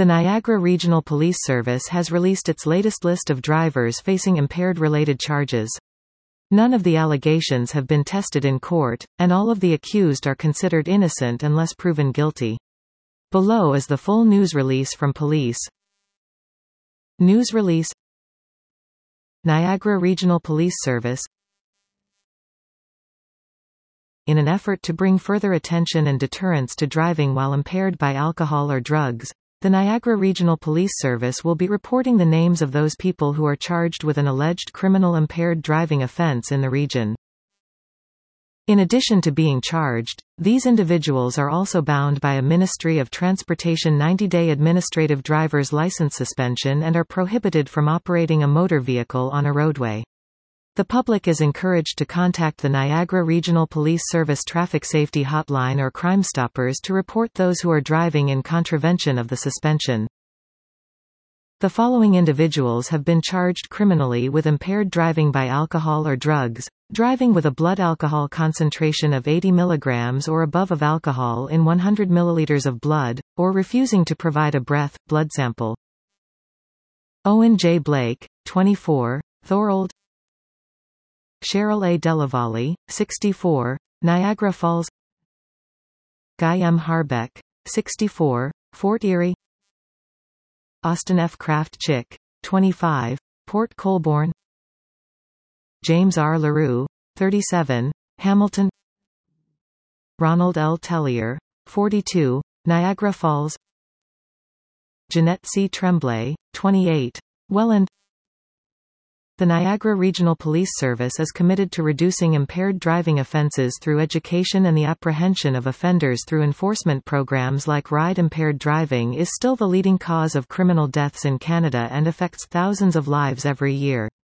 The Niagara Regional Police Service has released its latest list of drivers facing impaired-related charges. None of the allegations have been tested in court, and all of the accused are considered innocent unless proven guilty. Below is the full news release from police. News release. Niagara Regional Police Service. In an effort to bring further attention and deterrence to driving while impaired by alcohol or drugs, the Niagara Regional Police Service will be reporting the names of those people who are charged with an alleged criminal impaired driving offense in the region. In addition to being charged, these individuals are also bound by a Ministry of Transportation 90-day administrative driver's license suspension and are prohibited from operating a motor vehicle on a roadway. The public is encouraged to contact the Niagara Regional Police Service Traffic Safety Hotline or Crime Stoppers to report those who are driving in contravention of the suspension. The following individuals have been charged criminally with impaired driving by alcohol or drugs: driving with a blood alcohol concentration of 80 mg or above of alcohol in 100 ml of blood, or refusing to provide a blood sample. Owen J. Blake, 24, Thorold. Cheryl A. Delavalli, 64, Niagara Falls. Guy M. Harbeck, 64, Fort Erie. Austin F. Kraft-Chick, 25, Port Colborne. James R. LaRue, 37, Hamilton. Ronald L. Tellier, 42, Niagara Falls. Jeanette C. Tremblay, 28, Welland. The Niagara Regional Police Service is committed to reducing impaired driving offences through education, and the apprehension of offenders through enforcement programs like Ride Impaired Driving is still the leading cause of criminal deaths in Canada and affects thousands of lives every year.